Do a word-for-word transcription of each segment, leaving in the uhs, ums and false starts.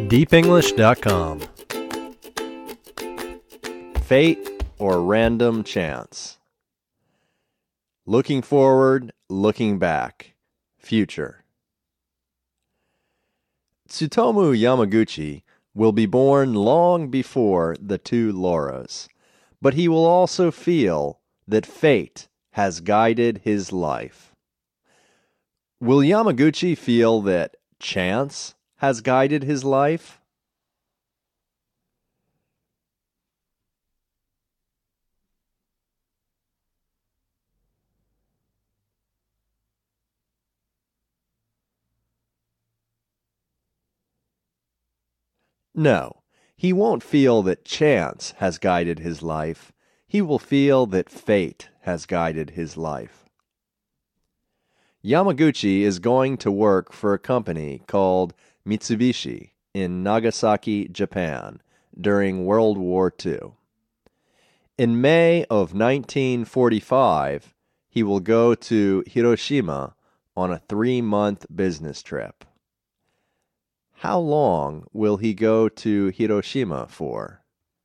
deep english dot com. Fate or random chance. Looking forward, looking back. Future. Tsutomu Yamaguchi will be born long before the two Lauras, but he will also feel that fate has guided his life. Will Yamaguchi feel that chance has guided his life? No, he won't feel that chance has guided his life. He will feel that fate has guided his life. Yamaguchi is going to work for a company called Mitsubishi in Nagasaki, Japan, during World War Two. In May of nineteen forty-five, he will go to Hiroshima on a three-month business trip. How long will he go to Hiroshima for?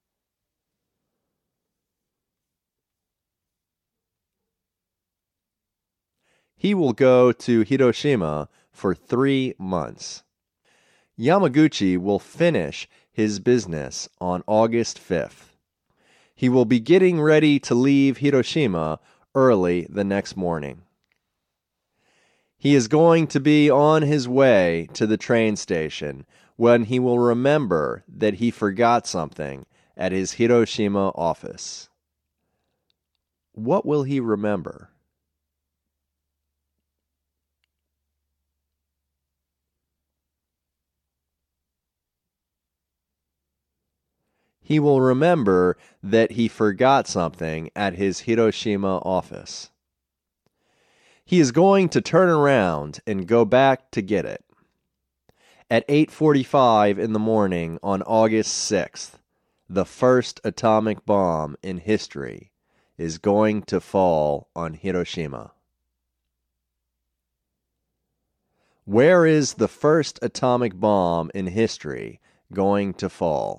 He will go to Hiroshima for three months. Yamaguchi will finish his business on August fifth. He will be getting ready to leave Hiroshima early the next morning. He is going to be on his way to the train station when he will remember that he forgot something at his Hiroshima office. What will he remember? He will remember that he forgot something at his Hiroshima office. He is going to turn around and go back to get it. At eight forty-five in the morning on August sixth, the first atomic bomb in history is going to fall on Hiroshima. Where is the first atomic bomb in history going to fall?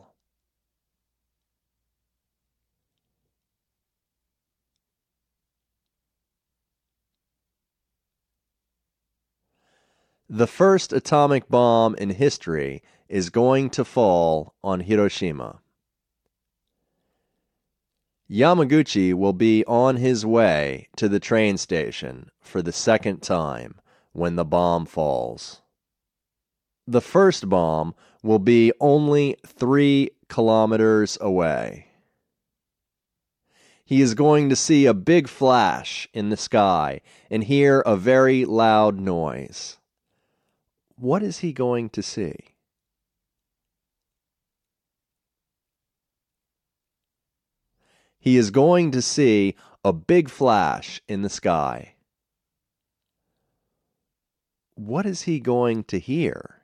The first atomic bomb in history is going to fall on Hiroshima. Yamaguchi will be on his way to the train station for the second time when the bomb falls. The first bomb will be only three kilometers away. He is going to see a big flash in the sky and hear a very loud noise. What is he going to see? He is going to see a big flash in the sky. What is he going to hear?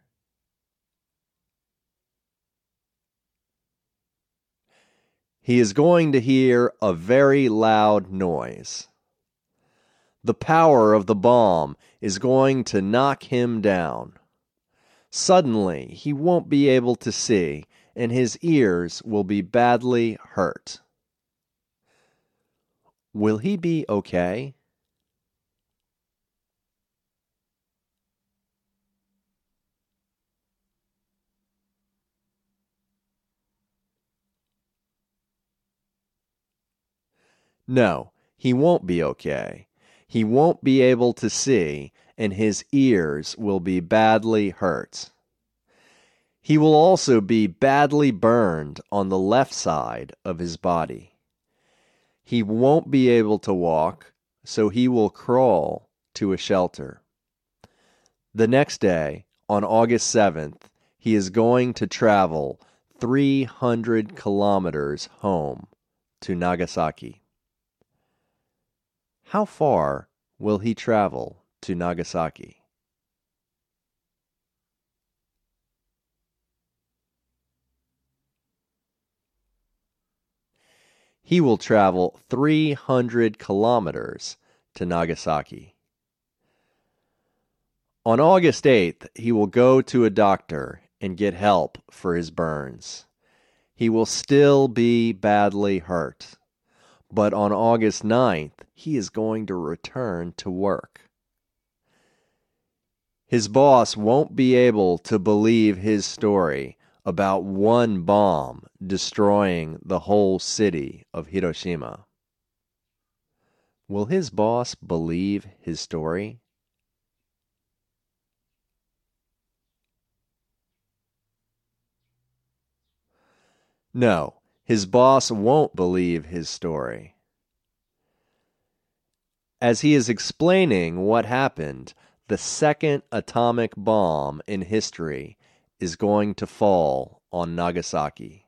He is going to hear a very loud noise. The power of the bomb is going to knock him down. Suddenly, he won't be able to see, and his ears will be badly hurt. Will he be okay? No, he won't be okay. He won't be able to see, and his ears will be badly hurt. He will also be badly burned on the left side of his body. He won't be able to walk, so he will crawl to a shelter. The next day, on August seventh, he is going to travel three hundred kilometers home to Nagasaki. How far will he travel to Nagasaki? He will travel three hundred kilometers to Nagasaki. On August eighth, he will go to a doctor and get help for his burns. He will still be badly hurt. But on August ninth, he is going to return to work. His boss won't be able to believe his story about one bomb destroying the whole city of Hiroshima. Will his boss believe his story? No, his boss won't believe his story. As he is explaining what happened, the second atomic bomb in history is going to fall on Nagasaki.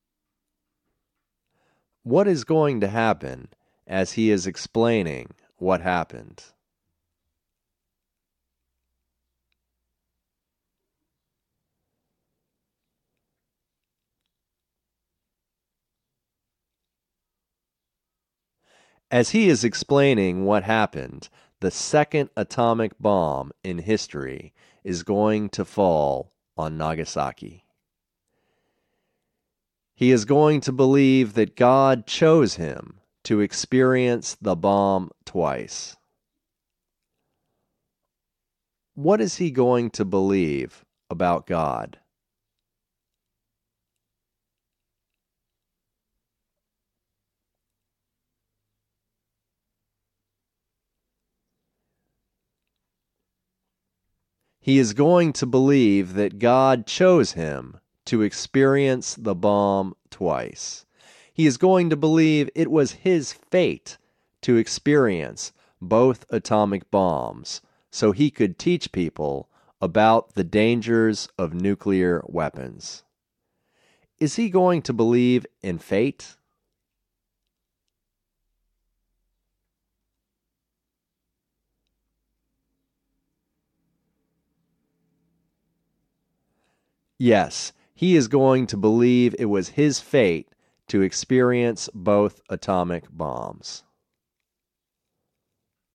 What is going to happen as he is explaining what happened? As he is explaining what happened, the second atomic bomb in history is going to fall on Nagasaki. He is going to believe that God chose him to experience the bomb twice. What is he going to believe about God? He is going to believe that God chose him to experience the bomb twice. He is going to believe it was his fate to experience both atomic bombs so he could teach people about the dangers of nuclear weapons. Is he going to believe in fate? Yes, he is going to believe it was his fate to experience both atomic bombs.